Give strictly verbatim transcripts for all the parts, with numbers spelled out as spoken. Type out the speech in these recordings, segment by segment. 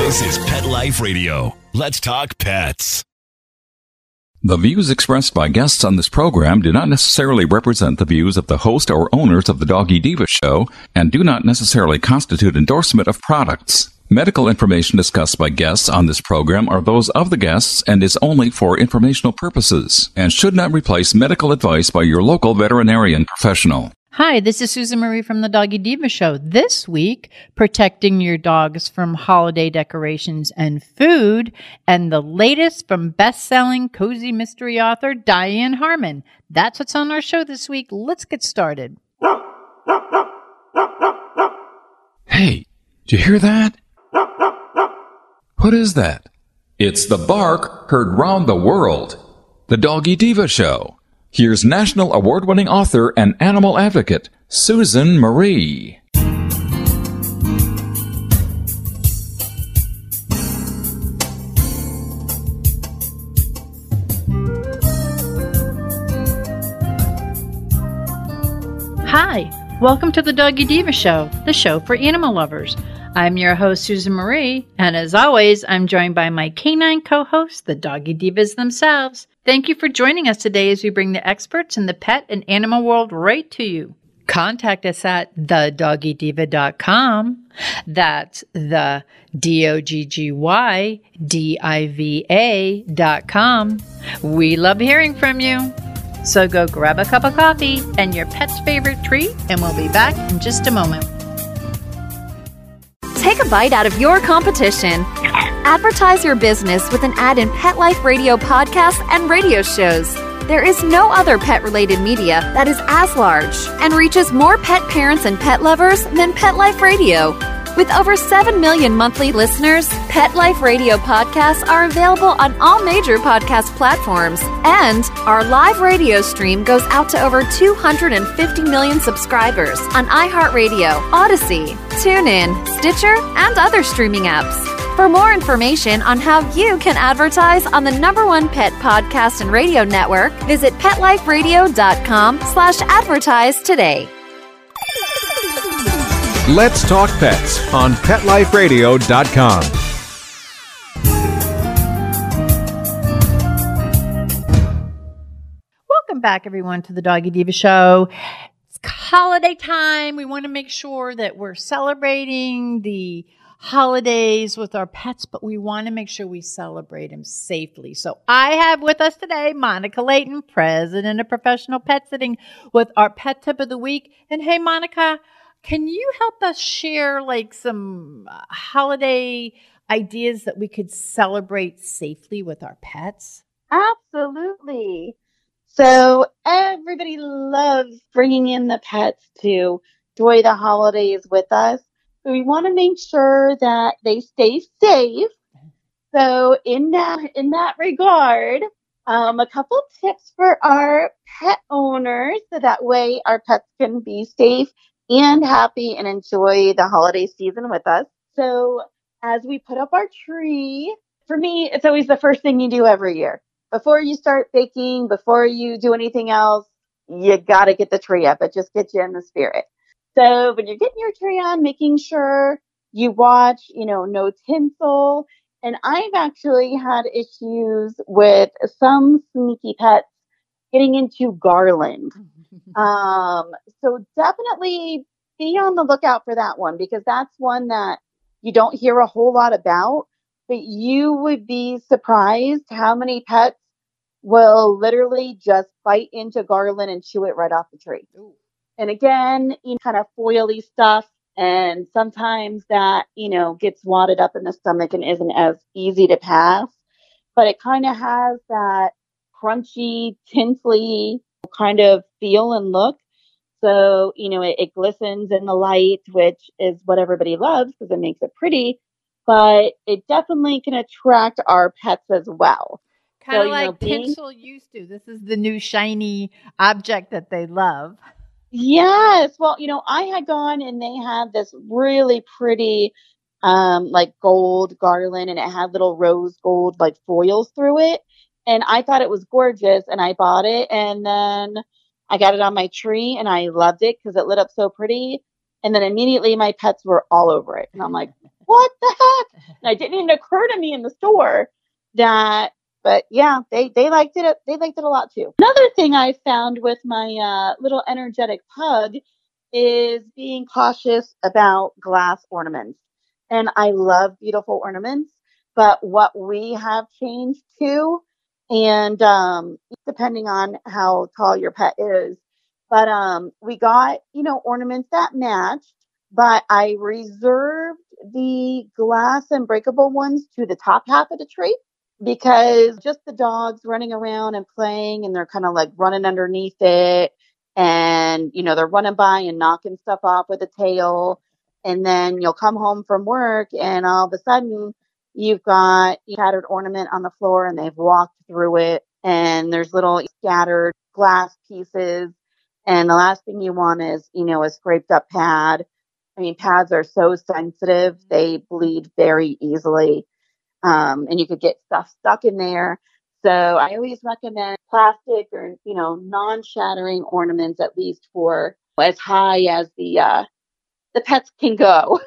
This is Pet Life Radio. Let's talk pets. The views expressed by guests on this program do not necessarily represent the views of the host or owners of the Doggy Diva Show and do not necessarily constitute endorsement of products. Medical information discussed by guests on this program are those of the guests and is only for informational purposes and should not replace medical advice by your local veterinarian professional. Hi, this is Susan Marie from the Doggy Diva Show. This week, protecting your dogs from holiday decorations and food, and the latest from best-selling cozy mystery author Diane Harmon. That's what's on our show this week. Let's get started. Hey, did you hear that? What is that? It's the bark heard round the world. The Doggy Diva Show. Here's national award-winning author and animal advocate, Susan Marie. Hi, welcome to the Doggy Diva Show, the show for animal lovers. I'm your host, Susan Marie, and as always, I'm joined by my canine co-hosts, the Doggy Divas themselves. Thank you for joining us today as we bring the experts in the pet and animal world right to you. Contact us at the doggy diva dot com. That's the D O G G Y D I V A dot com. We love hearing from you. So go grab a cup of coffee and your pet's favorite treat, and we'll be back in just a moment. Take a bite out of your competition. Advertise your business with an ad in Pet Life Radio podcasts and radio shows. There is no other pet-related media that is as large and reaches more pet parents and pet lovers than Pet Life Radio. With over seven million monthly listeners, Pet Life Radio podcasts are available on all major podcast platforms, and our live radio stream goes out to over two hundred fifty million subscribers on iHeartRadio, Odyssey, TuneIn, Stitcher, and other streaming apps. For more information on how you can advertise on the number one pet podcast and radio network, visit PetLifeRadio.com slash advertise today. Let's Talk Pets on Pet Life Radio dot com. Welcome back, everyone, to the Doggy Diva Show. It's holiday time. We want to make sure that we're celebrating the holidays with our pets, but we want to make sure we celebrate them safely. So I have with us today Monica Layton, president of Professional Pet Sitting, with our pet tip of the week. And hey, Monica, can you help us share like some uh, holiday ideas that we could celebrate safely with our pets? Absolutely. So everybody loves bringing in the pets to enjoy the holidays with us. So we want to make sure that they stay safe. So in that in that regard, um, a couple tips for our pet owners, so that way our pets can be safe and happy and enjoy the holiday season with us. So as we put up our tree, for me, it's always the first thing you do every year. Before you start baking, before you do anything else, you got to get the tree up. It just gets you in the spirit. So when you're getting your tree on, making sure you watch, you know, no tinsel. And I've actually had issues with some sneaky pets getting into garland. um, so definitely be on the lookout for that one, because that's one that you don't hear a whole lot about, but you would be surprised how many pets will literally just bite into garland and chew it right off the tree. Ooh. And again, you know, kind of foily stuff. And sometimes that, you know, gets wadded up in the stomach and isn't as easy to pass. But it kind of has that crunchy, tinsely kind of feel and look. So, you know, it, it glistens in the light, which is what everybody loves because it makes it pretty. But it definitely can attract our pets as well. Kind of so, like know, being... tinsel used to. This is the new shiny object that they love. Yes. Well, you know, I had gone and they had this really pretty, um, like gold garland, and it had little rose gold, like foils through it. And I thought it was gorgeous, and I bought it, and then I got it on my tree, and I loved it because it lit up so pretty. And then immediately my pets were all over it. And I'm like, what the heck? And it didn't even occur to me in the store that, but yeah, they, they liked it. They liked it a lot too. Another thing I found with my uh, little energetic pug is being cautious about glass ornaments. And I love beautiful ornaments, but what we have changed to, and um, depending on how tall your pet is, but um, we got, you know, ornaments that matched, but I reserved the glass and breakable ones to the top half of the tree because just the dogs running around and playing and they're kind of like running underneath it. And, you know, they're running by and knocking stuff off with a tail. And then you'll come home from work and all of a sudden you've got a shattered ornament on the floor and they've walked through it and there's little scattered glass pieces. And the last thing you want is, you know, a scraped up pad. I mean, pads are so sensitive. They bleed very easily. Um, and you could get stuff stuck in there. So I always recommend plastic or, you know, non-shattering ornaments, at least for as high as the uh, the pets can go.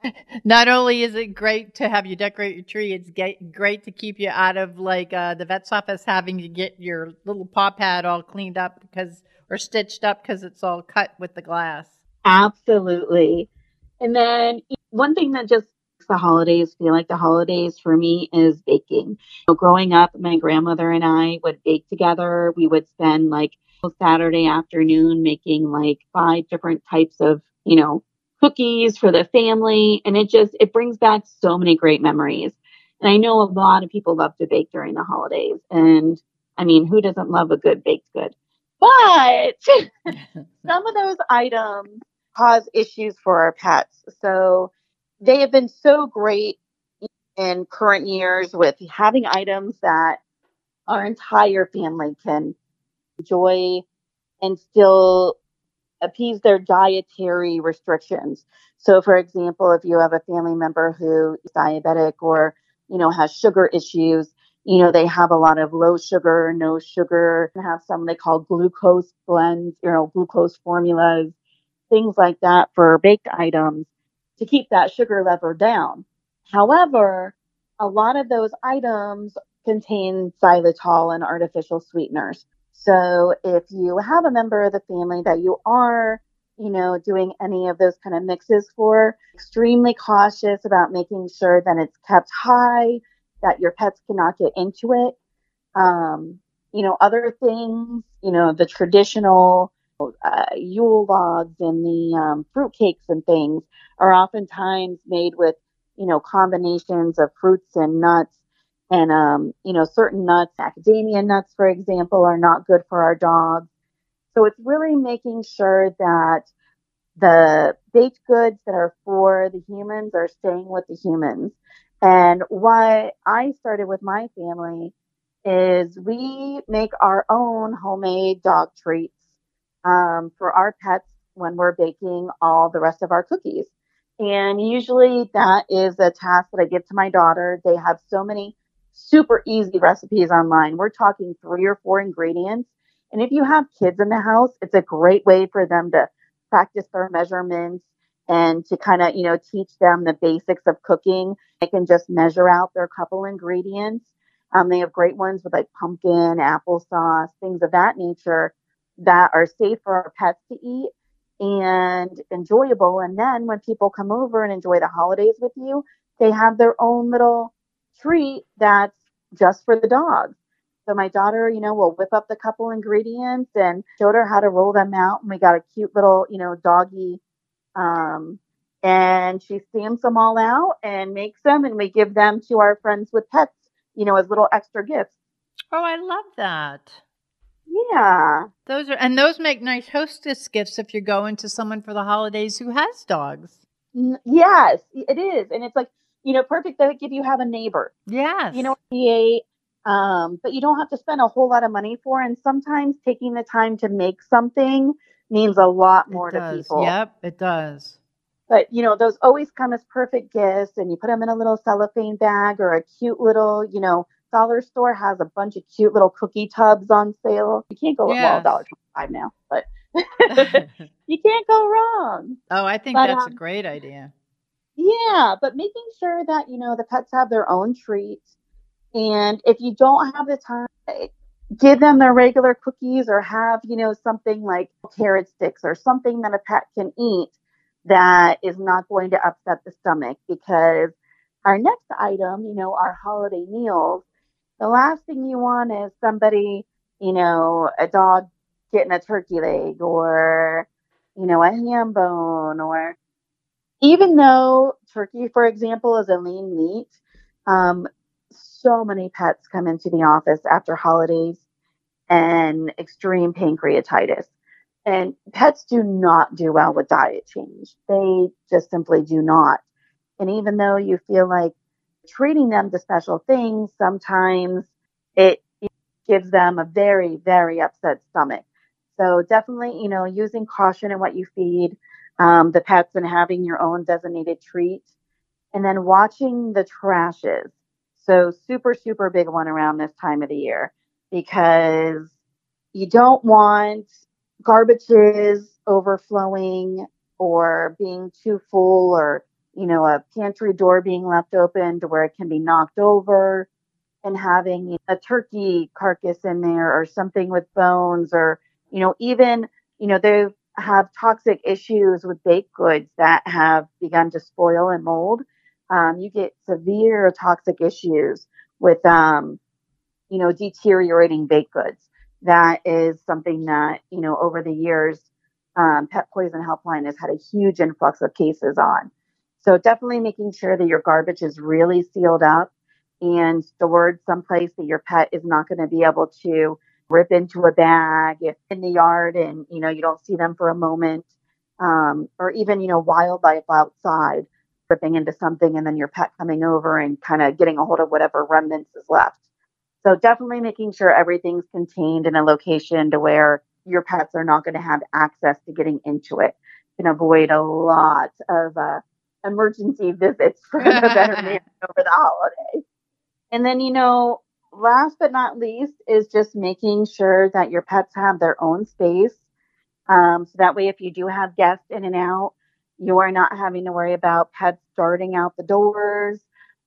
Not only is it great to have you decorate your tree, it's get, great to keep you out of like uh, the vet's office having to get your little paw pad all cleaned up because or stitched up because it's all cut with the glass. Absolutely. And then one thing that just makes the holidays feel like the holidays for me is baking. So growing up, my grandmother and I would bake together. We would spend like Saturday afternoon making like five different types of, you know, cookies for the family. And it just, it brings back so many great memories. And I know a lot of people love to bake during the holidays. And I mean, who doesn't love a good baked good? But some of those items cause issues for our pets. So they have been so great in current years with having items that our entire family can enjoy and still appease their dietary restrictions. So for example, if you have a family member who is diabetic or, you know, has sugar issues, you know, they have a lot of low sugar, no sugar, and have some they call glucose blends, you know, glucose formulas, things like that for baked items to keep that sugar level down. However, a lot of those items contain xylitol and artificial sweeteners. So if you have a member of the family that you are, you know, doing any of those kind of mixes for, extremely cautious about making sure that it's kept high, that your pets cannot get into it. Um, you know, other things, you know, the traditional uh, Yule logs and the um, fruit cakes and things are oftentimes made with, you know, combinations of fruits and nuts. And, um, you know, certain nuts, macadamia nuts, for example, are not good for our dogs. So it's really making sure that the baked goods that are for the humans are staying with the humans. And what I started with my family is we make our own homemade dog treats um, for our pets when we're baking all the rest of our cookies. And usually that is a task that I give to my daughter. They have so many super easy recipes online. We're talking three or four ingredients. And if you have kids in the house, it's a great way for them to practice their measurements and to kind of, you know, teach them the basics of cooking. They can just measure out their couple ingredients. Um, they have great ones with like pumpkin, applesauce, things of that nature that are safe for our pets to eat and enjoyable. And then when people come over and enjoy the holidays with you, they have their own little treat that's just for the dogs. So my daughter, you know, will whip up the couple ingredients and showed her how to roll them out. And we got a cute little, you know, doggy. Um, and she stamps them all out and makes them, and we give them to our friends with pets, you know, as little extra gifts. Oh, I love that. Yeah. Those are, and those make nice hostess gifts if you're going to someone for the holidays who has dogs. N- Yes, it is. And it's like, you know, perfect like if you have a neighbor, Yes. you know, create, um, but you don't have to spend a whole lot of money for. And sometimes taking the time to make something means a lot more it to does. people. Yep, it does. But, you know, those always come as perfect gifts, and you put them in a little cellophane bag or a cute little, you know, dollar store has a bunch of cute little cookie tubs on sale. You can't go, well, Yes. one dollar twenty-five now, but you can't go wrong. Oh, I think But, that's a um, great idea. Yeah, but making sure that, you know, the pets have their own treats. And if you don't have the time, give them their regular cookies or have, you know, something like carrot sticks or something that a pet can eat that is not going to upset the stomach. Because our next item, you know, our holiday meals, the last thing you want is somebody, you know, a dog getting a turkey leg or, you know, a ham bone, or even though turkey, for example, is a lean meat, um, so many pets come into the office after holidays and extreme pancreatitis. And pets do not do well with diet change. They just simply do not. And even though you feel like treating them to special things, sometimes it gives them a very, very upset stomach. So definitely, you know, using caution in what you feed um, the pets and having your own designated treat. And then watching the trashes. So super, super big one around this time of the year, because you don't want garbages overflowing or being too full, or, you know, a pantry door being left open to where it can be knocked over, and having a turkey carcass in there or something with bones, or, you know, even, you know, they have toxic issues with baked goods that have begun to spoil and mold. Um, you get severe toxic issues with, um, you know, deteriorating baked goods. That is something that, you know, over the years, um, Pet Poison Helpline has had a huge influx of cases on. So definitely making sure that your garbage is really sealed up and stored someplace that your pet is not going to be able to rip into a bag if in the yard and, you know, you don't see them for a moment, um, or even, you know, wildlife outside ripping into something and then your pet coming over and kind of getting a hold of whatever remnants is left. So definitely making sure everything's contained in a location to where your pets are not going to have access to getting into it. You can avoid a lot of uh, emergency visits for the veterinarian over the holidays. And then, you know, last but not least is just making sure that your pets have their own space. Um, so that way, if you do have guests in and out, you are not having to worry about pets darting out the doors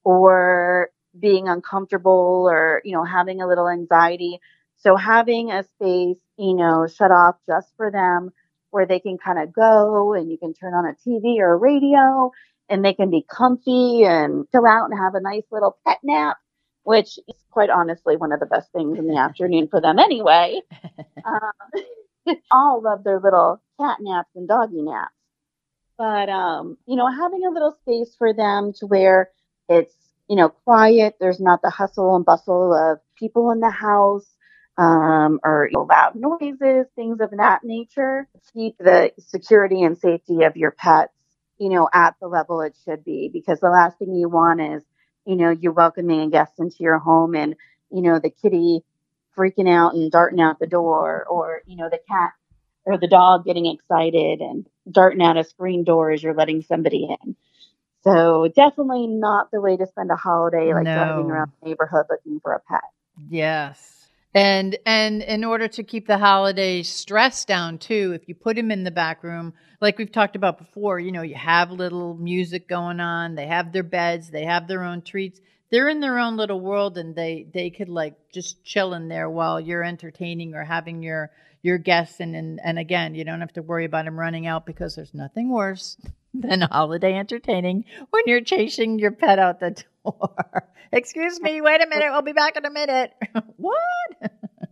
or being uncomfortable or, you know, having a little anxiety. So having a space, you know, shut off just for them where they can kind of go and you can turn on a T V or a radio and they can be comfy and chill out and have a nice little pet nap, which is quite honestly one of the best things in the afternoon for them anyway. Um, all love their little cat naps and doggy naps. But, um, you know, having a little space for them to where it's, you know, quiet. There's not the hustle and bustle of people in the house, um, or you know, loud noises, things of that nature. Keep the security and safety of your pets, you know, at the level it should be, because the last thing you want is, you know, you're welcoming a guest into your home and, you know, the kitty freaking out and darting out the door, or, you know, the cat or the dog getting excited and darting out a screen door as you're letting somebody in. So definitely not the way to spend a holiday, like No. driving around the neighborhood looking for a pet. Yes. And and in order to keep the holiday stress down too, if you put them in the back room, like we've talked about before, you know, you have little music going on, they have their beds, they have their own treats. They're in their own little world and they they could like just chill in there while you're entertaining or having your your guests, and and, and again, you don't have to worry about them running out, because there's nothing worse than holiday entertaining when you're chasing your pet out the door. Excuse me, wait a minute, we'll be back in a minute. What?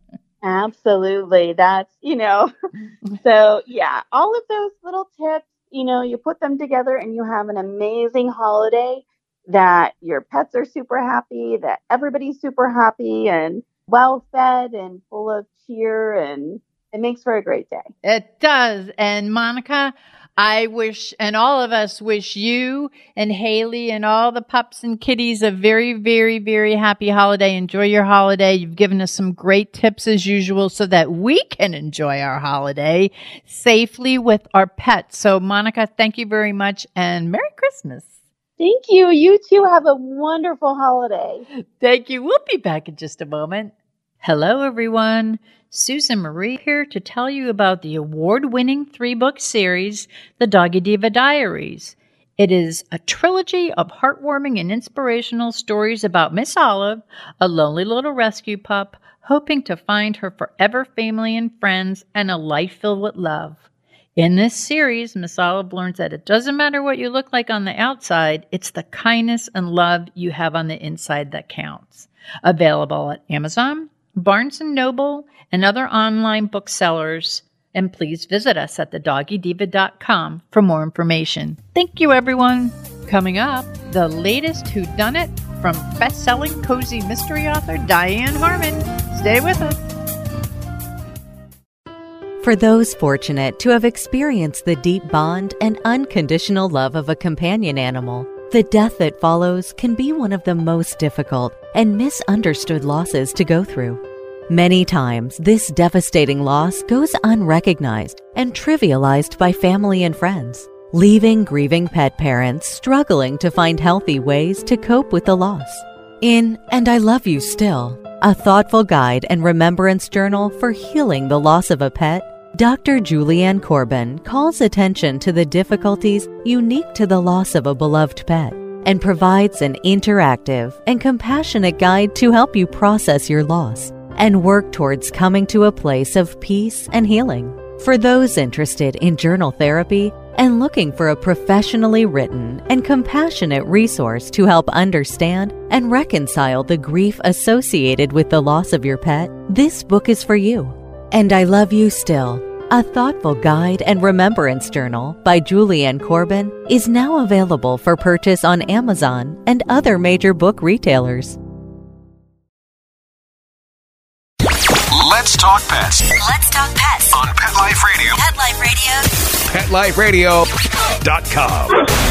Absolutely. That's, you know, so yeah, all of those little tips, you know, you put them together and you have an amazing holiday that your pets are super happy, that everybody's super happy and well fed and full of cheer, and it makes for a great day. It does. And Monica, I wish, and all of us wish you and Haley and all the pups and kitties a very, very, very happy holiday. Enjoy your holiday. You've given us some great tips as usual so that we can enjoy our holiday safely with our pets. So Monica, thank you very much and Merry Christmas. Thank you. You too have a wonderful holiday. Thank you. We'll be back in just a moment. Hello, everyone. Susan Marie here to tell you about the award-winning three-book series, The Doggy Diva Diaries. It is a trilogy of heartwarming and inspirational stories about Miss Olive, a lonely little rescue pup, hoping to find her forever family and friends and a life filled with love. In this series, Miss Olive learns that it doesn't matter what you look like on the outside, it's the kindness and love you have on the inside that counts. Available at Amazon, Barnes and Noble, and other online booksellers. And please visit us at the doggy diva dot com for more information. Thank you, everyone. Coming up, the latest whodunit from best-selling cozy mystery author Diane Harmon. Stay with us. For those fortunate to have experienced the deep bond and unconditional love of a companion animal, the death that follows can be one of the most difficult and misunderstood losses to go through. Many times, this devastating loss goes unrecognized and trivialized by family and friends, leaving grieving pet parents struggling to find healthy ways to cope with the loss. In And I Love You Still, a thoughtful guide and remembrance journal for healing the loss of a pet, Doctor Julianne Corbin calls attention to the difficulties unique to the loss of a beloved pet and provides an interactive and compassionate guide to help you process your loss and work towards coming to a place of peace and healing. For those interested in journal therapy and looking for a professionally written and compassionate resource to help understand and reconcile the grief associated with the loss of your pet, this book is for you. And I Love You Still, a thoughtful guide and remembrance journal by Julianne Corbin, is now available for purchase on Amazon and other major book retailers. Let's talk pets. Let's talk pets On Pet Life Radio. Pet Life Radio. pet life radio Dot com.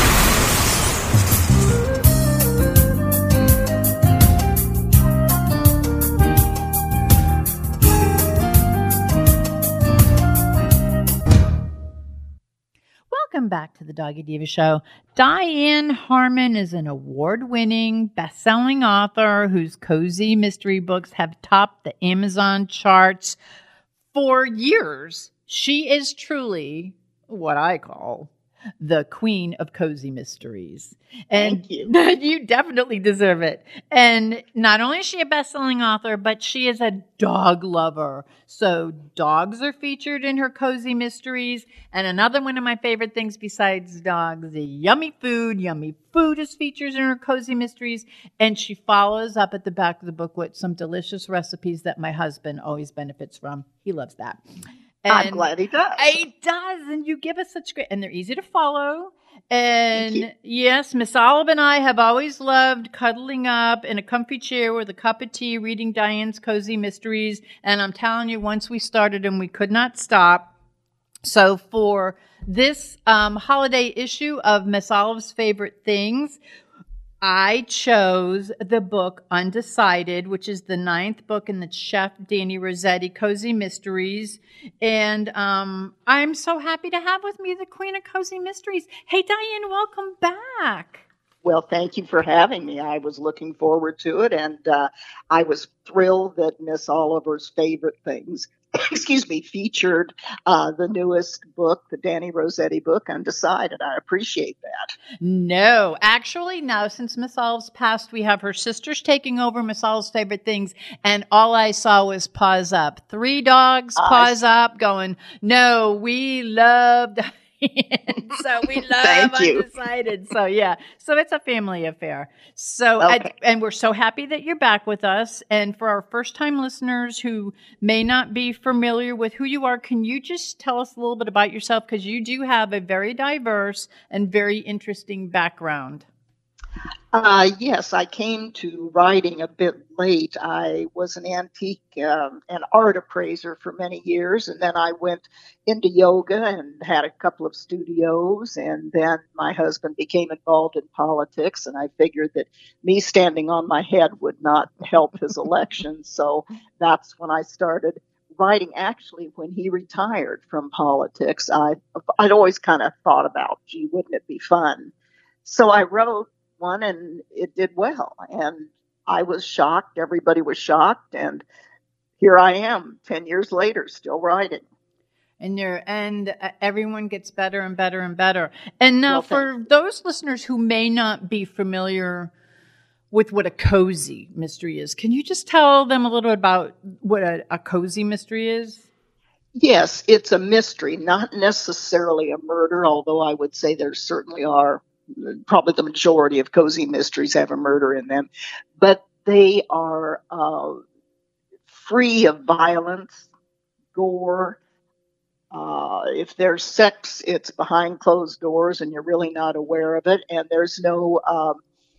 Welcome back to the Doggy Diva Show. Diane Harmon is an award-winning, best-selling author whose cozy mystery books have topped the Amazon charts for years. She is truly what I call the queen of cozy mysteries. And Thank you. you definitely deserve it. And not only is she a best-selling author, but she is a dog lover. So dogs are featured in her cozy mysteries. And another one of my favorite things besides dogs, the yummy food. Yummy food is featured in her cozy mysteries. And she follows up at the back of the book with some delicious recipes that my husband always benefits from. He loves that. And I'm glad he does. He does, and you give us such great, and they're easy to follow. And yes, Miss Olive and I have always loved cuddling up in a comfy chair with a cup of tea, reading Diane's cozy mysteries. And I'm telling you, once we started them, we could not stop. So for this um, holiday issue of Miss Olive's Favorite Things, I chose the book Undecided, which is the ninth book in the Chef Danny Rossetti Cozy Mysteries. And um, I'm so happy to have with me the Queen of Cozy Mysteries. Hey, Diane, welcome back. Well, thank you for having me. I was looking forward to it, and uh, I was thrilled that Miss Oliver's Favorite Things, excuse me, featured uh, the newest book, the Danny Rossetti book, Undecided. I appreciate that. No, actually, no. Since Miss Olive's passed, we have her sisters taking over Miss Olive's Favorite Things, and all I saw was paws up. Three dogs, paws uh, up, going, no, we love so we love Undecided. So yeah, so it's a family affair. So okay. and, and we're so happy that you're back with us. And for our first time listeners who may not be familiar with who you are, can you just tell us a little bit about yourself? Because you do have a very diverse and very interesting background. Uh, yes, I came to writing a bit late. I was an antique um, and art appraiser for many years, and then I went into yoga and had a couple of studios, and then my husband became involved in politics, and I figured that me standing on my head would not help his election, so that's when I started writing. Actually, when he retired from politics, I, I'd always kind of thought about, gee, wouldn't it be fun? So I wrote one, and it did well, and I was shocked. Everybody was shocked, and here I am ten years later still writing. And you're, and uh, everyone gets better and better and better. And now, Well, for thank- those listeners who may not be familiar with what a cozy mystery is, can you just tell them a little about what a, a cozy mystery is? Yes, it's a mystery, not necessarily a murder, although I would say there certainly are. Probably the majority of cozy mysteries have a murder in them, but they are uh, free of violence, gore. Uh, if there's sex, it's behind closed doors and you're really not aware of it, and there's no um,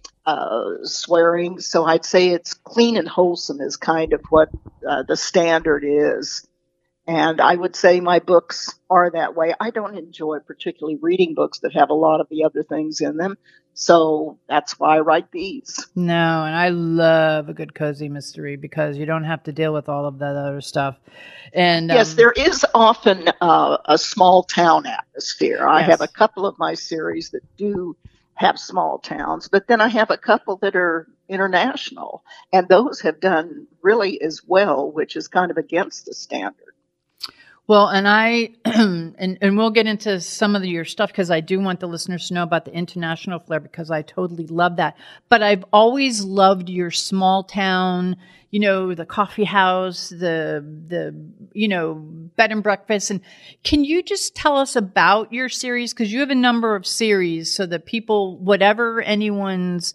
uh, swearing. So I'd say it's clean and wholesome is kind of what uh, the standard is. And I would say my books are that way. I don't enjoy particularly reading books that have a lot of the other things in them. So that's why I write these. No, and I love a good cozy mystery because you don't have to deal with all of that other stuff. And yes, um, there is often uh, a small town atmosphere. I Yes. have a couple of my series that do have small towns, but then I have a couple that are international, and those have done really as well, which is kind of against the standard. Well, and I, and, and we'll get into some of the, your stuff because I do want the listeners to know about the international flair because I totally love that. But I've always loved your small town, you know, the coffee house, the, the, you know, bed and breakfast. And can you just tell us about your series? Because you have a number of series so that people, whatever anyone's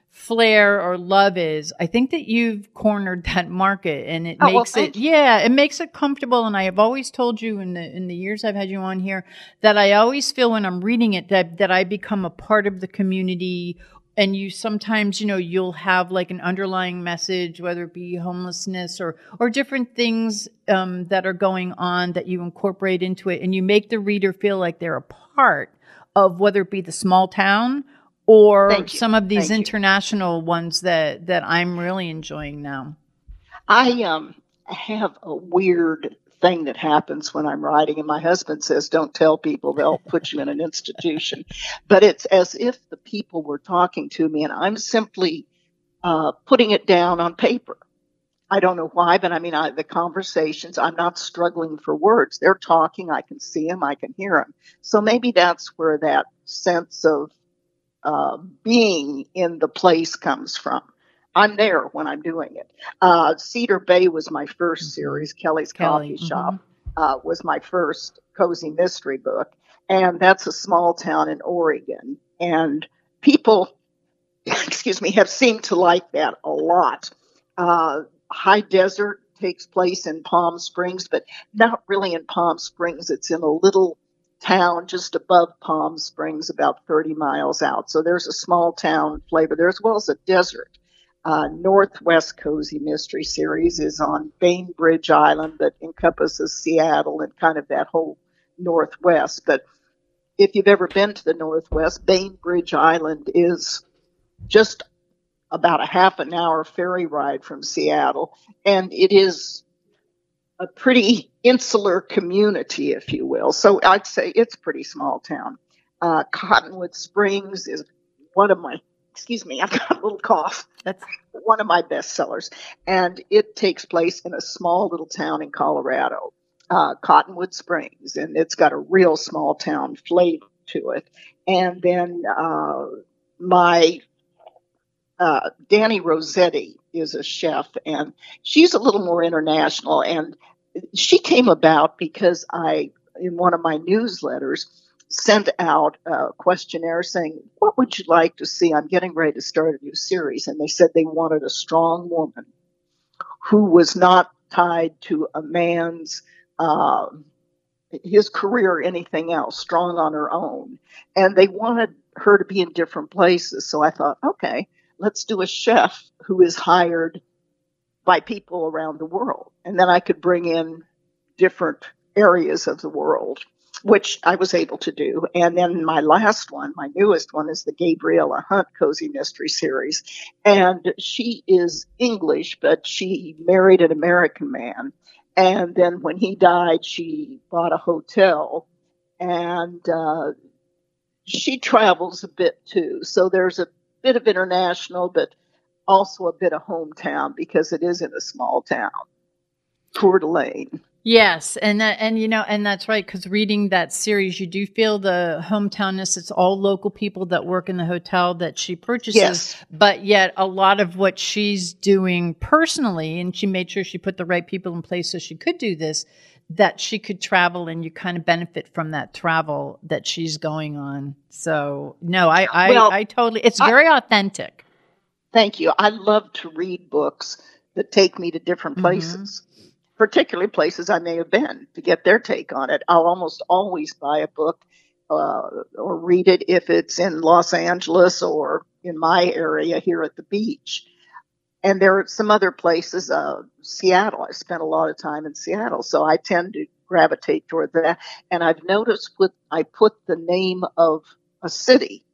flair or love is, I think that you've cornered that market, and it Oh, well, makes thank it, yeah, it makes it comfortable. And I have always told you in the in the years I've had you on here that I always feel when I'm reading it that that I become a part of the community. And you sometimes, you know, you'll have like an underlying message, whether it be homelessness or or different things um, that are going on that you incorporate into it, and you make the reader feel like they're a part of whether it be the small town or Thank you. some of these Thank you. international ones that, that I'm really enjoying now. I um have a weird thing that happens when I'm writing, and my husband says, don't tell people, they'll put you in an institution. But it's as if the people were talking to me, and I'm simply uh, putting it down on paper. I don't know why, but I mean, I, the conversations, I'm not struggling for words. They're talking, I can see them, I can hear them. So maybe that's where that sense of uh, being in the place comes from. I'm there when I'm doing it. Uh, Cedar Bay was my first series. Kelly's Kelly, Coffee mhm. Shop uh, was my first cozy mystery book. And that's a small town in Oregon. And people, excuse me, have seemed to like that a lot. Uh, High Desert takes place in Palm Springs, but not really in Palm Springs. It's in a little town just above Palm Springs, about thirty miles out. So there's a small town flavor there as well as a desert. Uh, Northwest Cozy Mystery Series is on Bainbridge Island that encompasses Seattle and kind of that whole Northwest. But if you've ever been to the Northwest, Bainbridge Island is just about a half an hour ferry ride from Seattle. And it is a pretty insular community, if you will. So I'd say it's a pretty small town. Uh, Cottonwood Springs is one of my, excuse me, I've got a little cough. That's one of my bestsellers. And it takes place in a small little town in Colorado, uh, Cottonwood Springs. And it's got a real small town flavor to it. And then uh, my uh, Danny Rossetti is a chef, and she's a little more international. And she came about because I, in one of my newsletters, sent out a questionnaire saying, what would you like to see? I'm getting ready to start a new series. And they said they wanted a strong woman who was not tied to a man's, uh, his career or anything else, strong on her own. And they wanted her to be in different places. So I thought, okay, let's do a chef who is hired by people around the world. And then I could bring in different areas of the world, which I was able to do. And then my last one, my newest one, is the Gabriella Hunt Cozy Mystery Series. And she is English, but she married an American man. And then when he died, she bought a hotel. And uh, she travels a bit too. So there's a bit of international, but also a bit of hometown because it is in a small town, Coeur d'Alene. Yes, and that, and you know, and that's right, because reading that series, you do feel the hometownness. It's all local people that work in the hotel that she purchases, Yes. but yet a lot of what she's doing personally, and she made sure she put the right people in place so she could do this, that she could travel, and you kind of benefit from that travel that she's going on. So no, I I, Well, I totally, it's I- very authentic. Thank you. I love to read books that take me to different places, particularly places I may have been, to get their take on it. I'll almost always buy a book uh, or read it if it's in Los Angeles or in my area here at the beach. And there are some other places, uh, Seattle. I spent a lot of time in Seattle, so I tend to gravitate toward that. And I've noticed with I put the name of a city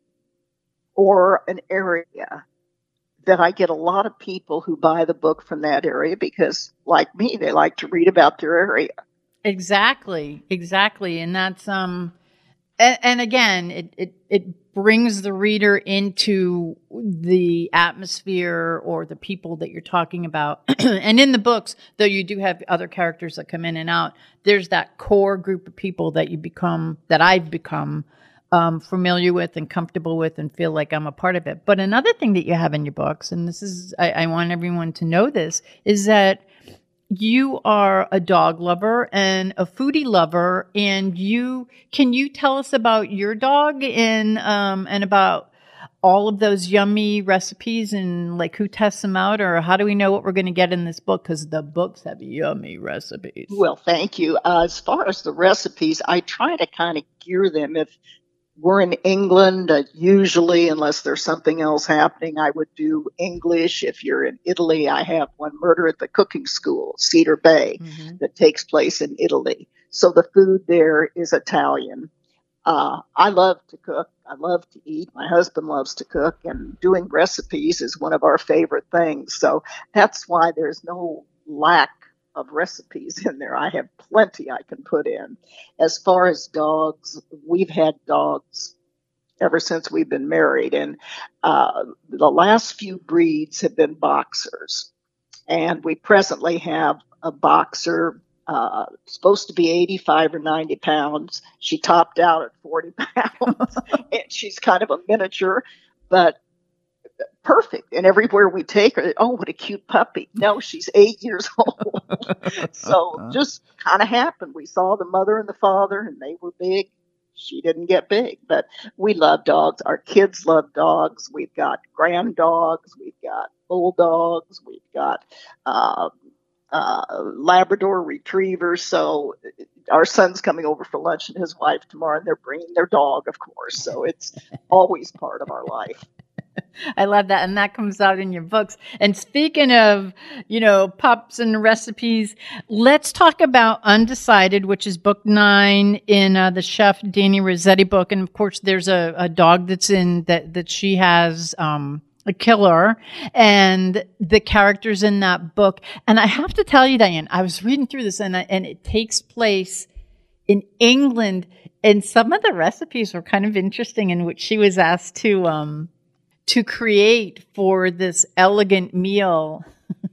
or an area, that I get a lot of people who buy the book from that area because, like me, they like to read about their area. Exactly, exactly, and that's um, and, and again, it, it it brings the reader into the atmosphere or the people that you're talking about. And in the books, though you do have other characters that come in and out, there's that core group of people that you become, that I've become um, familiar with and comfortable with and feel like I'm a part of it. But another thing that you have in your books, and this is, I, I want everyone to know this, is that you are a dog lover and a foodie lover, and you can you tell us about your dog and um and about all of those yummy recipes and like who tests them out, or how do we know what we're going to get in this book? Because the books have yummy recipes. Well, thank you. Uh, as far as the recipes, I try to kind of gear them. If we're in England, uh, usually, unless there's something else happening, I would do English. If you're in Italy, I have one, Murder at the Cooking School, Cedar Bay, Mm-hmm. that takes place in Italy. So the food there is Italian. Uh, I love to cook. I love to eat. My husband loves to cook, and doing recipes is one of our favorite things. So that's why there's no lack of recipes in there. I have plenty I can put in. As far as dogs, we've had dogs ever since we've been married, and uh, the last few breeds have been boxers. And we presently have a boxer uh, supposed to be eighty-five or ninety pounds. She topped out at forty pounds, and she's kind of a miniature, but perfect. And everywhere we take her, oh, what a cute puppy. No, she's eight years old. So just kind of happened. We saw the mother and the father, and they were big. She didn't get big, but we love dogs. Our kids love dogs. We've got grand dogs. We've got bulldogs. We've got uh, uh, Labrador retrievers. So our son's coming over for lunch and his wife tomorrow, and they're bringing their dog, of course. So it's always part of our life. I love that. And that comes out in your books. And speaking of, you know, pups and recipes, let's talk about Undecided, which is book nine in uh, the chef Danny Rossetti book. And of course, there's a, a dog that's in that, that she has, um, a killer, and the characters in that book. And I have to tell you, Diane, I was reading through this, and I, and it takes place in England. And some of the recipes were kind of interesting, in which she was asked to, um, to create for this elegant meal.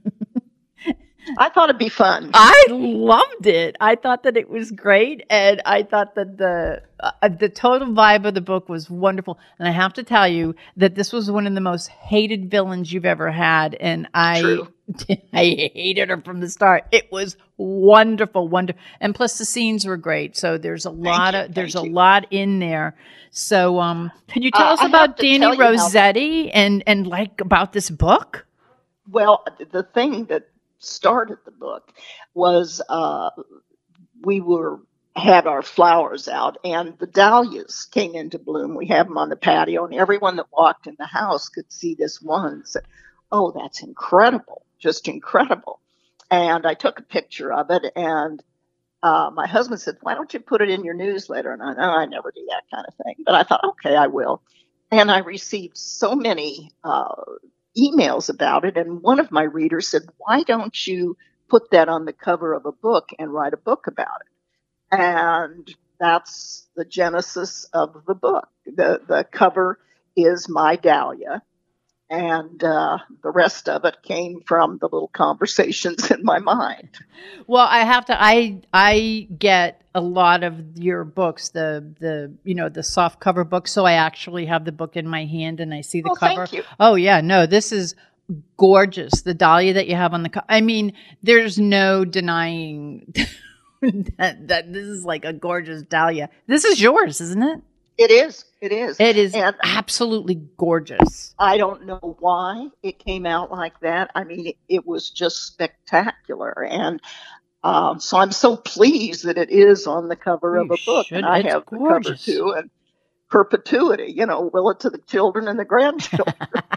I thought it'd be fun. I loved it. I thought that it was great, and I thought that the uh, the total vibe of the book was wonderful. And I have to tell you that this was one of the most hated villains you've ever had, and I True. I hated her from the start. It was wonderful, wonderful, and plus the scenes were great. So there's a lot you, of there's thank a you. lot in there. So um, can you tell Uh, us I have about to Danny tell you how- Rossetti and and like about this book? Well, the thing that started the book was uh, we were had our flowers out, and the dahlias came into bloom. We have them on the patio, and everyone that walked in the house could see this one and said, "Oh, that's incredible, just incredible." And I took a picture of it, and uh, my husband said, "Why don't you put it in your newsletter?" And I know I never do that kind of thing, but I thought, okay, I will. And I received so many uh, emails about it, and one of my readers said, "Why don't you put that on the cover of a book and write a book about it?" And that's the genesis of the book. The the cover is my dahlia, And uh, the rest of it came from the little conversations in my mind. Well, I have to. I I get a lot of your books, the the you know the soft cover books. So I actually have the book in my hand and I see the Oh, cover. thank you. Oh yeah, no, this is gorgeous. The dahlia that you have on the cover. I mean, there's no denying that that this is like a gorgeous dahlia. This is yours, isn't it? It is. It is. It is And absolutely gorgeous. I don't know why it came out like that. I mean, it, it was just spectacular. And um, so I'm so pleased that it is on the cover You of a book. should. And I It's have gorgeous. the cover too. And perpetuity, you know, will it to the children and the grandchildren.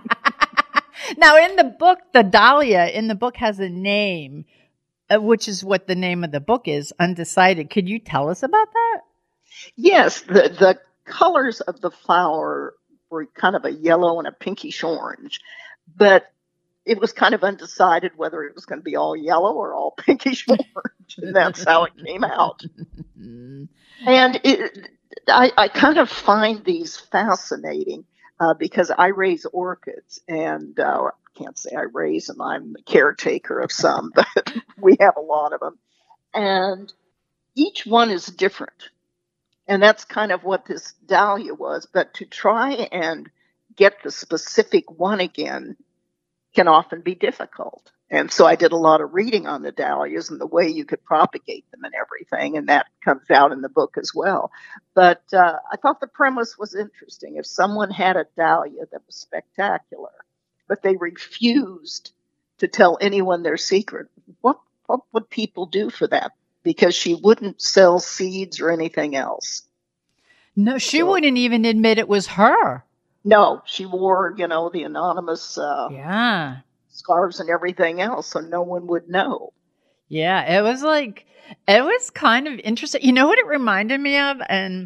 Now, in the book, the dahlia in the book has a name, uh, which is what the name of the book is, Undecided. Could you tell us about that? Yes, the, the colors of the flower were kind of a yellow and a pinkish orange, but it was kind of undecided whether it was going to be all yellow or all pinkish orange, and that's how it came out. And it, I, I kind of find these fascinating uh, because I raise orchids, and uh, I can't say I raise them, I'm the caretaker of some, but we have a lot of them. And each one is different. And that's kind of what this dahlia was. But to try and get the specific one again can often be difficult. And so I did a lot of reading on the dahlias and the way you could propagate them and everything. And that comes out in the book as well. But uh, I thought the premise was interesting. If someone had a dahlia that was spectacular, but they refused to tell anyone their secret, what, what would people do for that? Because she wouldn't sell seeds or anything else. No, she So- wouldn't even admit it was her. No, she wore, you know, the anonymous uh, Yeah. scarves and everything else, so no one would know. Yeah, it was like, it was kind of interesting. You know what it reminded me of? And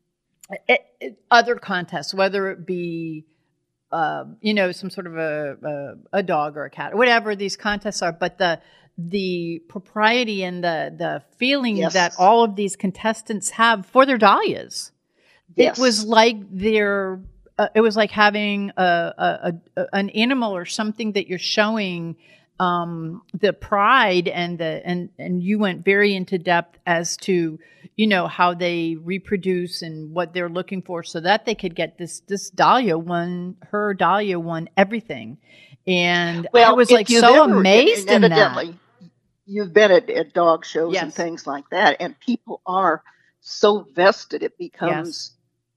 it, it, other contests, whether it be, uh, you know, some sort of a, a a dog or a cat, or whatever these contests are, but the the propriety and the the feeling Yes. that all of these contestants have for their dahlias. Yes. It was like their. Uh, it was like having a, a, a an animal or something that you're showing um, the pride and the and and you went very into depth as to you know how they reproduce and what they're looking for so that they could get this this dahlia won her dahlia won everything, and I was if like you've so ever- amazed and in that. evidently, you've been at, at dog shows and Yes. things like that, and people are so vested it becomes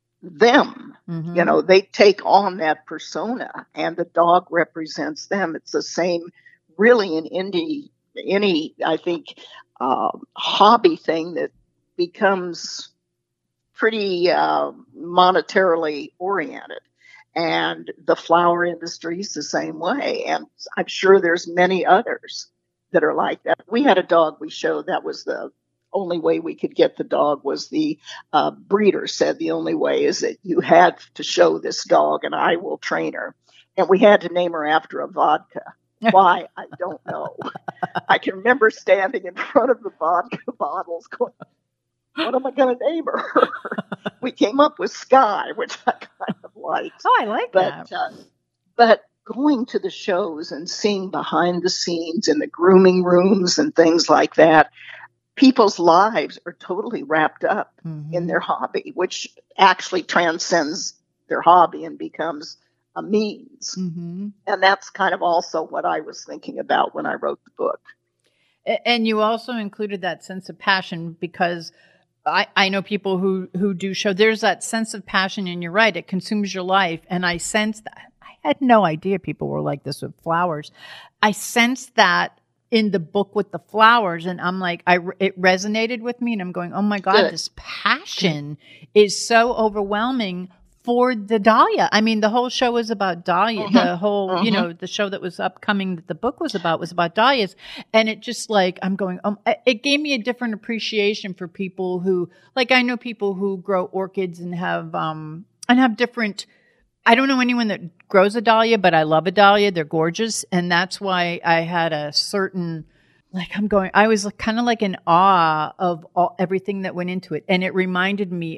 them. Mhm. You know, they take on that persona, and the dog represents them. It's the same, really, in indie, any I think um, hobby thing that becomes pretty uh, monetarily oriented. And the flower industry is the same way. And I'm sure there's many others that are like that. We had a dog we showed that was the only way we could get the dog was the uh, breeder said the only way is that you had to show this dog and I will train her. And we had to name her after a vodka. Why? I don't know. I can remember standing in front of the vodka bottles going, what am I going to name her? We came up with Sky, which I kind of liked. Oh, I like But that. uh, but going to the shows and seeing behind the scenes in the grooming rooms and things like that, people's lives are totally wrapped up Mhm. in their hobby, which actually transcends their hobby and becomes a means. Mhm. And that's kind of also what I was thinking about when I wrote the book. A- And you also included that sense of passion because I, I know people who, who do show there's that sense of passion, and you're right, it consumes your life. And I sense that. I had no idea people were like this with flowers. I sensed that in the book with the flowers, and I'm like, I it resonated with me, and I'm going, oh my God, Good. this passion is so overwhelming for the dahlia. I mean, the whole show was about dahlia. Mhm. The whole, you Mhm. know, the show that was upcoming that the book was about was about dahlias. And it just like, I'm going, um, it gave me a different appreciation for people who, like, I know people who grow orchids and have, um, and have different, I don't know anyone that grows a dahlia, but I love a dahlia. They're gorgeous. And that's why I had a certain, like, I'm going, I was kind of like in awe of all, everything that went into it. And it reminded me of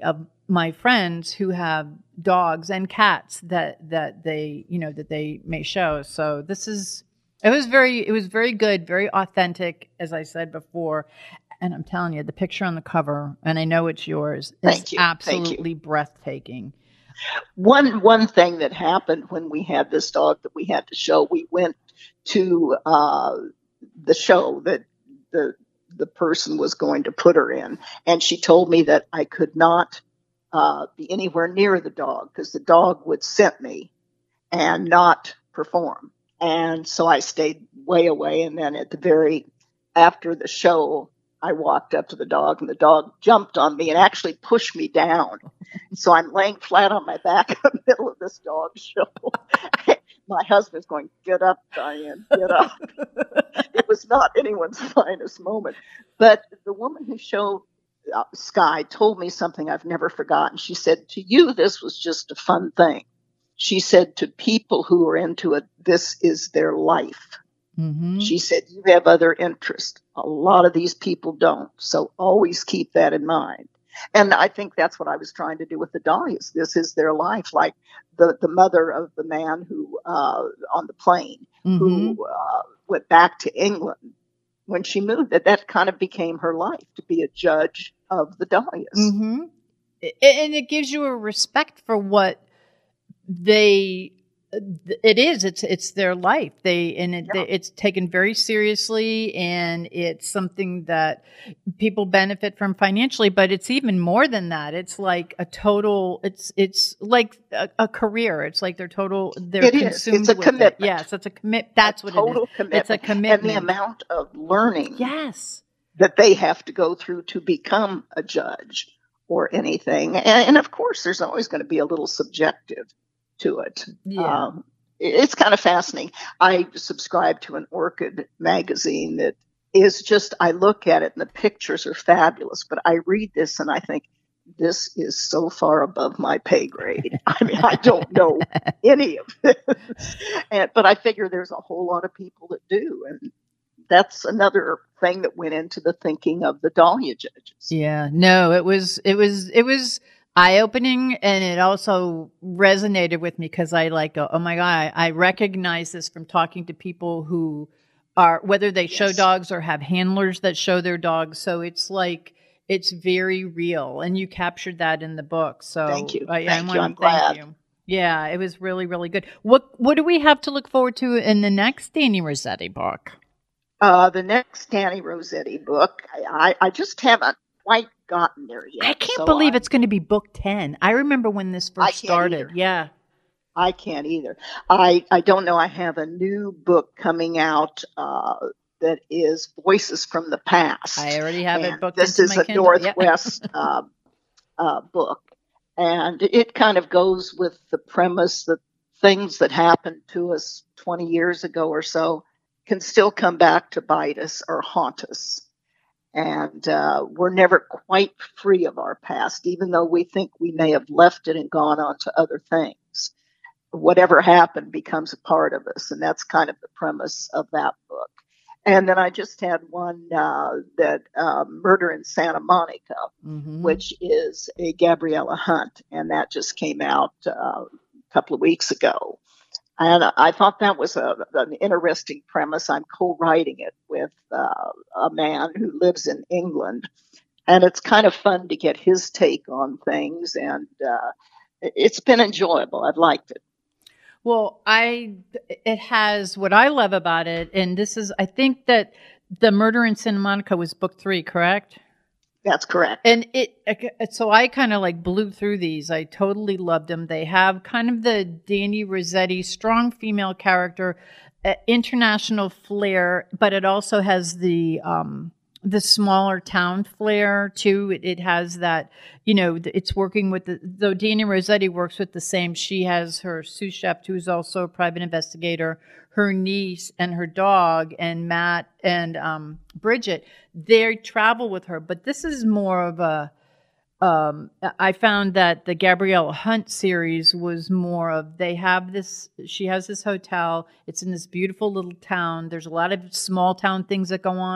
my friends who have dogs and cats that that they you know that they may show. So this is it was very it was very good, very authentic, as I said before. And I'm telling you, the picture on the cover, and I know it's yours, is Thank you. absolutely Thank you. breathtaking. One one thing that happened when we had this dog that we had to show, we went to uh, the show that the the person was going to put her in, and she told me that I could not uh, be anywhere near the dog because the dog would scent me and not perform. And so I stayed way away. And then at the very after the show, I walked up to the dog, and the dog jumped on me and actually pushed me down. So I'm laying flat on my back in the middle of this dog show. My husband's going, "Get up, Diane, get up." It was not anyone's finest moment. But the woman who showed uh, Sky told me something I've never forgotten. She said, "To you, this was just a fun thing." She said, "To people who are into it, this is their life." Mm-hmm. She said, "You have other interests. A lot of these people don't. So always keep that in mind." And I think that's what I was trying to do with the Dahlias. This is their life. Like the, the mother of the man who, uh, on the plane, Mm-hmm. who uh, went back to England when she moved, that that kind of became her life, to be a judge of the Dahlias. Mm-hmm. And it gives you a respect for what they... It is. It's it's their life. They and it, Yeah. it's taken very seriously, and it's something that people benefit from financially. But it's even more than that. It's like a total. It's it's like a, a career. It's like they're total. They're It is. consumed It's a with commitment. It. Yes, it's a commit. That's A what total it is. commitment. It's a commitment. And the amount of learning Yes. that they have to go through to become a judge or anything. And, and of course, there's always going to be a little subjective to it. Yeah. Um, it- it's kind of fascinating. I subscribe to an orchid magazine that is just, I look at it and the pictures are fabulous, but I read this and I think, this is so far above my pay grade. I mean, I don't know any of this. And, but I figure there's a whole lot of people that do. And that's another thing that went into the thinking of the Dahlia judges. Yeah. No, it was it was it was eye-opening, and it also resonated with me because I like go, oh my God, I, I recognize this from talking to people who are, whether they show Yes. dogs or have handlers that show their dogs. So it's like, it's very real, and you captured that in the book. So Thank you. I, Thank I you. want I'm to thank glad. you. Yeah, it was really, really good. What What do we have to look forward to in the next Danny Rossetti book? Uh, the next Danny Rossetti book, I, I, I just haven't quite gotten there yet. I can't so believe I, it's going to be book ten. I remember when this I first can't started. either. Yeah. I can't either. I, I don't know. I have a new book coming out uh, that is Voices from the Past. I already have it And booked this into is my a Kindle. Yep. Northwest uh, uh, book. And it kind of goes with the premise that things that happened to us twenty years ago or so can still come back to bite us or haunt us. And uh, we're never quite free of our past, even though we think we may have left it and gone on to other things. Whatever happened becomes a part of us. And that's kind of the premise of that book. And then I just had one uh, that uh, Murder in Santa Monica, Mhm. which is a Gabriella Hunt. And that just came out uh, a couple of weeks ago. And I thought that was a, an interesting premise. I'm co-writing it with uh, a man who lives in England. And it's kind of fun to get his take on things. And uh, it- it's been enjoyable. I've liked it. Well, I it has what I love about it, and this is I think that the Murder in Santa Monica was book three, correct? That's correct. And it so I kind of like blew through these. I totally loved them. They have kind of the Danny Rossetti strong female character, uh, international flair, but it also has the um the smaller town flair too. It, it has that, you know, th- it's working with the, though Danny Rossetti works with the same, she has her sous chef, who's also a private investigator, her niece and her dog, and Matt and um, Bridget, they travel with her. But this is more of a, um, I found that the Gabriella Hunt series was more of, they have this, she has this hotel, it's in this beautiful little town. There's a lot of small town things that go on,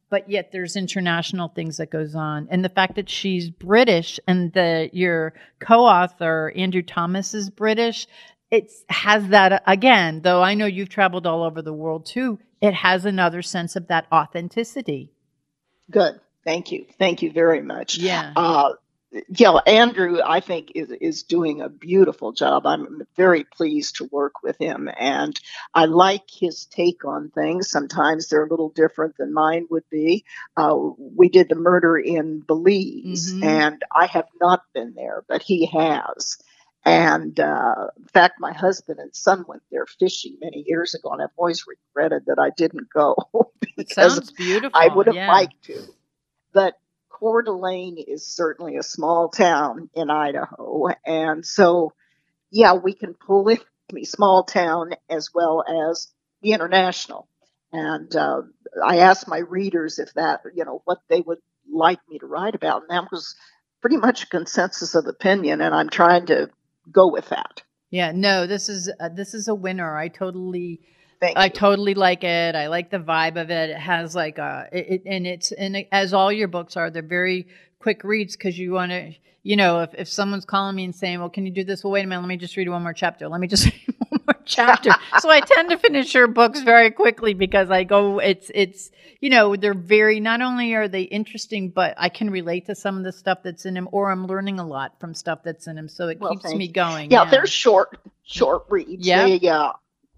but yet there's international things that goes on. And the fact that she's British and the your co-author, Andrew Thomas, is British, it has that, again, though I know you've traveled all over the world too, it has another sense of that authenticity. Good. Thank you. Thank you very much. Yeah. Uh, yeah, Andrew, I think, is is doing a beautiful job. I'm very pleased to work with him, and I like his take on things. Sometimes they're a little different than mine would be. Uh, we did the murder in Belize, Mm-hmm. and I have not been there, but he has. And uh, in fact, my husband and son went there fishing many years ago, and I've always regretted that I didn't go It because sounds beautiful. I would have yeah. liked to. But Coeur d'Alene is certainly a small town in Idaho. And so, yeah, we can pull in the small town as well as the international. And uh, I asked my readers if that, you know, what they would like me to write about. And that was pretty much a consensus of opinion. And I'm trying to go with that. Yeah, no, this is uh, this is a winner. I totally Thank I you. totally like it. I like the vibe of it. It has like a, it, it, and it's, and it, as all your books are, they're very quick reads because you want to, you know, if, if someone's calling me and saying, well, can you do this? Well, wait a minute, let me just read one more chapter. Let me just read one more chapter. So I tend to finish your books very quickly because I go, it's, it's, you know, they're very, not only are they interesting, but I can relate to some of the stuff that's in them, or I'm learning a lot from stuff that's in them. So it Well, keeps thank me you. going. Yeah, they're short, short reads. Yeah. They, uh,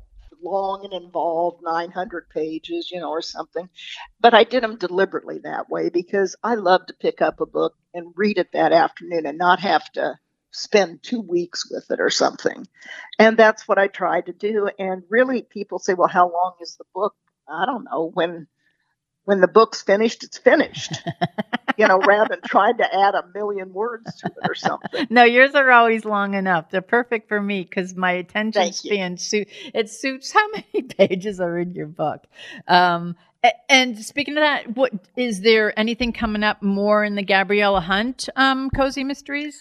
long and involved, nine hundred pages, you know, or something. But I did them deliberately that way because I love to pick up a book and read it that afternoon and not have to spend two weeks with it or something. And that's what I tried to do. And really, people say, well, how long is the book? I don't know. When when the book's finished, it's finished. You know, rather than trying to add a million words to it or something. No, yours are always long enough. They're perfect for me because my attention Thank you. span su- it suits how many pages are in your book. Um, a- and speaking of that, what is there anything coming up more in the Gabriella Hunt um, Cozy Mysteries?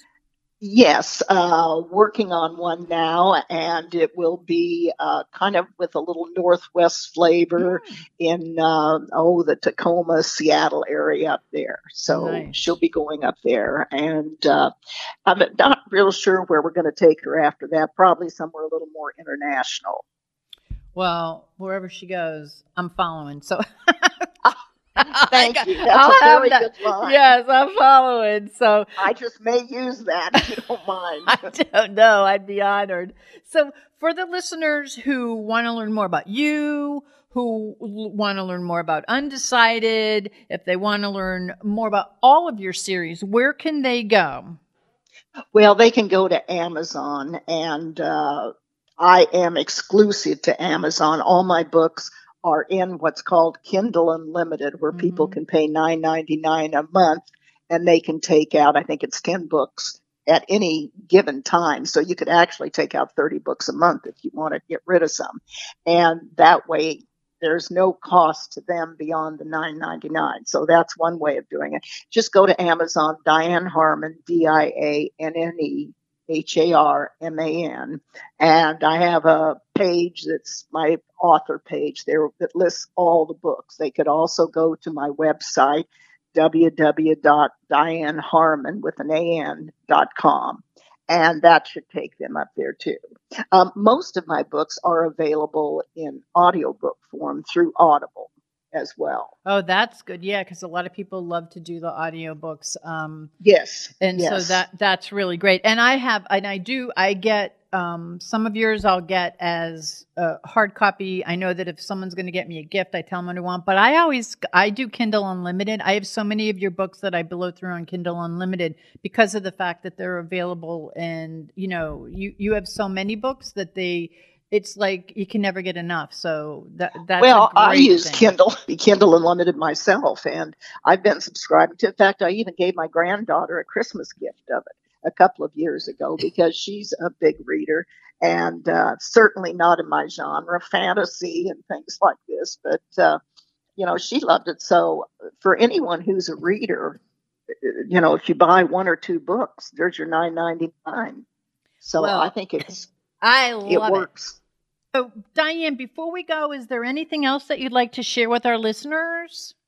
Yes, uh, working on one now, and it will be uh, kind of with a little Northwest flavor Mm. in, uh, oh, the Tacoma, Seattle area up there. So Nice. she'll be going up there, and uh, I'm not real sure where we're going to take her after that, probably somewhere a little more international. Well, wherever she goes, I'm following. So Thank I- you. That's I'll a have very that. good line. Yes, I'm following. So I just may use that if you don't mind. I don't know. I'd be honored. So, for the listeners who want to learn more about you, who l- want to learn more about Undecided, if they want to learn more about all of your series, where can they go? Well, they can go to Amazon, and uh, I am exclusive to Amazon. All my books are in what's called Kindle Unlimited, where people Mhm. can pay nine ninety-nine a month, and they can take out, I think it's ten books at any given time. So you could actually take out thirty books a month if you want to get rid of some. And that way, there's no cost to them beyond the nine ninety-nine. So that's one way of doing it. Just go to Amazon, Diane Harmon, D I A N N E H A R M A N. And I have a page that's my author page there that lists all the books. They could also go to my website, w w w dot diane harmon with an A N dot com. And that should take them up there too. Um, most of my books are available in audiobook form through Audible as well. Oh, that's good. Yeah, because a lot of people love to do the audiobooks. Um, Yes. and yes. so that that's really great. And I have, and I do, I get um, some of yours I'll get as a hard copy. I know that if someone's going to get me a gift, I tell them what I want. But I always, I do Kindle Unlimited. I have so many of your books that I blow through on Kindle Unlimited because of the fact that they're available. And, you know, you, you have so many books that they, it's like you can never get enough. So that that's well, a great I use thing. Kindle, Kindle Unlimited myself, and I've been subscribing to. In fact, I even gave my granddaughter a Christmas gift of it a couple of years ago because she's a big reader, and uh, certainly not in my genre, fantasy and things like this. But uh, you know, she loved it. So for anyone who's a reader, you know, if you buy one or two books, there's your nine ninety-nine. So Well, I think it's I it love it. works. So, Diane, before we go, is there anything else that you'd like to share with our listeners?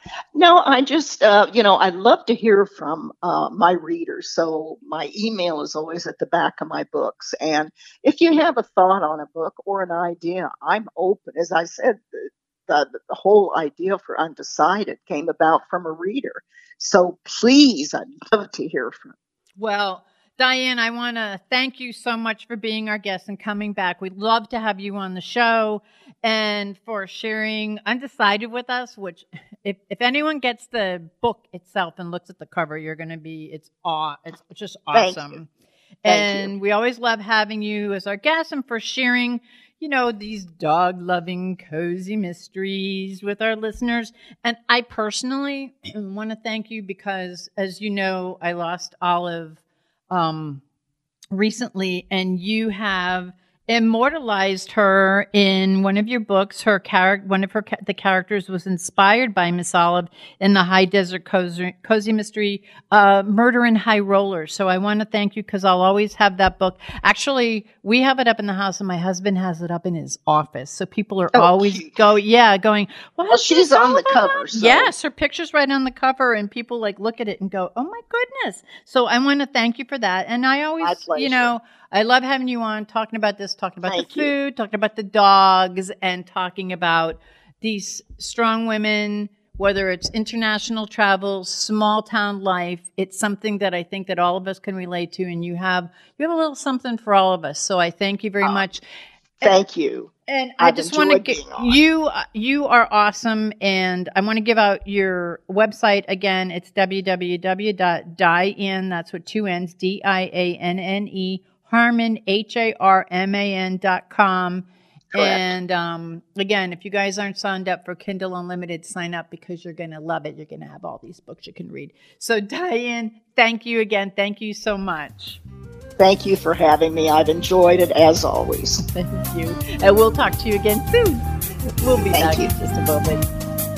No, I just, uh, you know, I love to hear from uh, my readers. So my email is always at the back of my books. And if you have a thought on a book or an idea, I'm open. As I said, the, the, the whole idea for Undecided came about from a reader. So please, I'd love to hear from you. Well, Diane, I want to thank you so much for being our guest and coming back. We'd love to have you on the show and for sharing Undecided with us, which if, if anyone gets the book itself and looks at the cover, you're going to be, it's aw, it's just awesome. Thank you. Thank and you. we always love having you as our guest and for sharing, you know, these dog-loving, cozy mysteries with our listeners. And I personally want to thank you because, as you know, I lost Olive um, recently, and you have immortalized her in one of your books. Her character, one of her ca- the characters was inspired by Miss Olive in the High Desert Cozy, cozy Mystery, uh, Murder in High Rollers. So I want to thank you because I'll always have that book. Actually, we have it up in the house, and my husband has it up in his office. So people are Oh, always cute. go, yeah, going, well, Well, she's on the cover, so- Yes, her picture's right on the cover, and people like look at it and go, oh my goodness. So I want to thank you for that. And I always, My pleasure. you know, I love having you on, talking about this, talking about Thank the you. food, talking about the dogs, and talking about these strong women, whether it's international travel, small town life. It's something that I think that all of us can relate to, and you have you have a little something for all of us. So I thank you very Oh, much. Thank you. And I I've just want to enjoyed get being on. you. You are awesome, and I want to give out your website again. It's w w w dot diane. That's with two N's. D I A N N E Harman H A R M A N dot com. Correct. And um, again, if you guys aren't signed up for Kindle Unlimited, sign up because you're going to love it. You're going to have all these books you can read. So, Diane, thank you again. Thank you so much. Thank you for having me. I've enjoyed it as always. Thank you. And we'll talk to you again soon. We'll be Thank back you. in just a moment.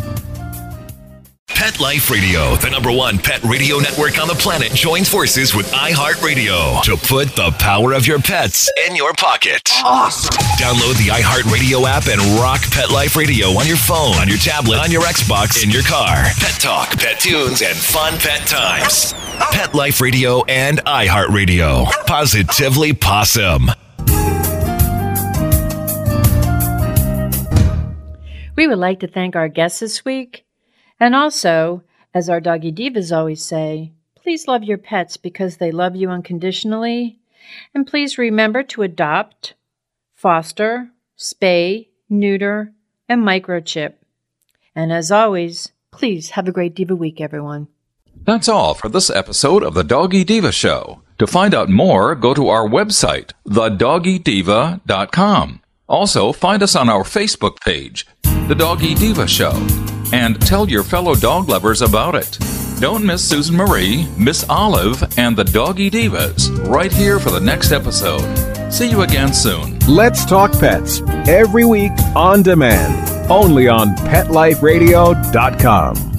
Pet Life Radio, the number one pet radio network on the planet, joins forces with iHeartRadio to put the power of your pets in your pocket. Awesome. Download the iHeartRadio app and rock Pet Life Radio on your phone, on your tablet, on your Xbox, in your car. Pet talk, pet tunes, and fun pet times. Pet Life Radio and iHeartRadio. Positively Possum. We would like to thank our guests this week. And also, as our Doggy Divas always say, please love your pets because they love you unconditionally. And please remember to adopt, foster, spay, neuter, and microchip. And as always, please have a great Diva week, everyone. That's all for this episode of The Doggy Diva Show. To find out more, go to our website, the doggy diva dot com. Also, find us on our Facebook page, The Doggy Diva Show, and tell your fellow dog lovers about it. Don't miss Susan Marie, Miss Olive, and the Doggy Divas right here for the next episode. See you again soon. Let's Talk Pets, every week on demand, only on pet life radio dot com.